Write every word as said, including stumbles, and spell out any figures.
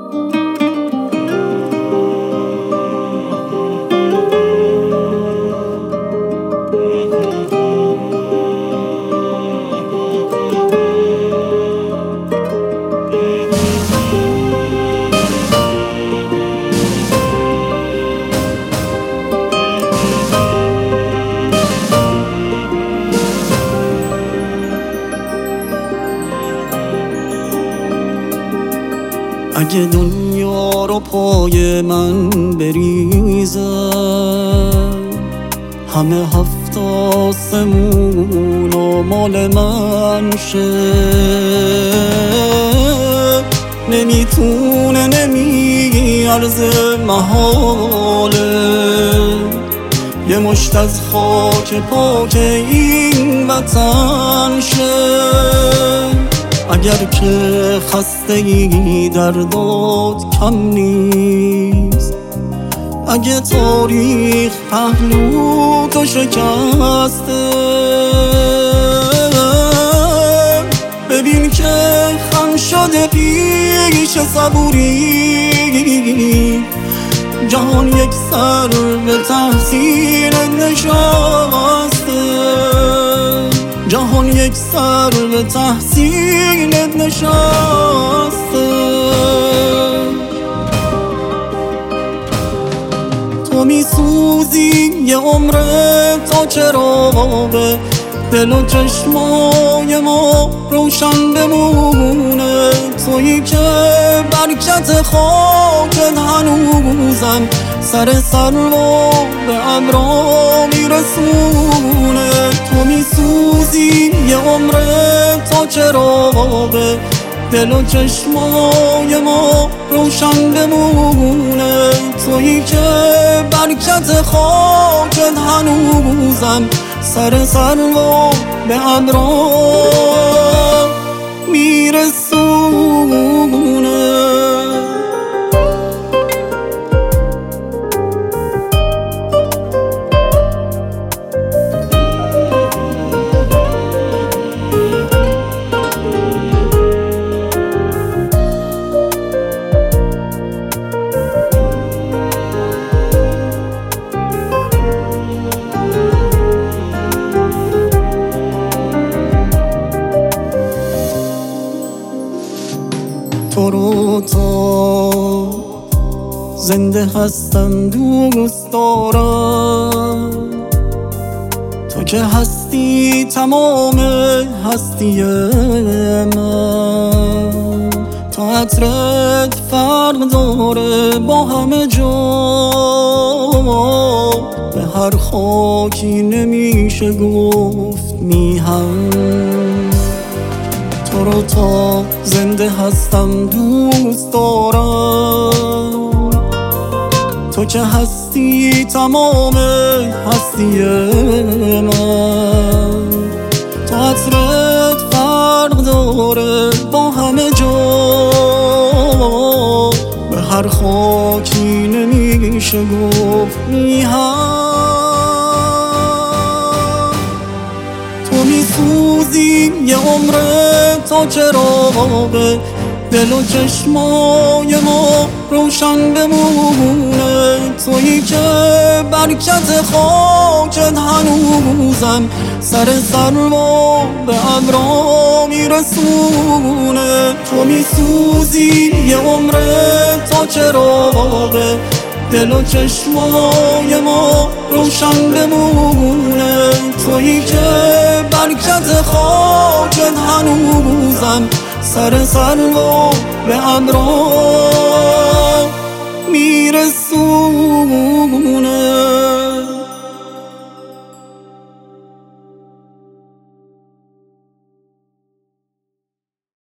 اگه دنیا رو پای من بریزه، همه هفت آسمون و مال من شه، نمیتونه نمیارزه محاله یه مشت از خاک پاک این وطن شه. اگر که خستگی دردات کم نیست، اگه تاریخ پهلو تو شکسته، ببین که خم شده پیش صبوری، جهان یک سر به تحسین نشسته، جهان یک سر به تحسینت نشسته. تو میسوزی یه عمره تا چراغ دل و چشمای ما روشن بمونه، تویی که برکت خاکت هنوزم سر سر رو به ابرا میرسونه. تو میسوزی یه عمره تا چراغ دل و چشمای ما روشن بمونه، تویی که برکت خاکت هنوزم سر سر رو به ابرا میرسونه. تو رو تا زنده هستم دوست دارم، تو که هستی تمام هستی من، تو عطرت فرق داره با همه جا، به هر خاکی نمیشه گفت میهم. تو رو تا زنده هستم دوست دارم، تو که هستی تمام هستی من، تو عطرت فرق داره با همه جا، به هر خاکی نمیشه گفت میهم. تو میسوزی یه عمره تا چراغ دل و چشمای ما روشن بمونه، تویی که برکت خاکت هنوزم سر سر رو به ابرا میرسونه. تو میسوزی یه عمره تا چراغ دل و چشمای ما روشن بمونه، تویی که برکت خاکت هنوزم سر سر رو به ابرا میرسونه.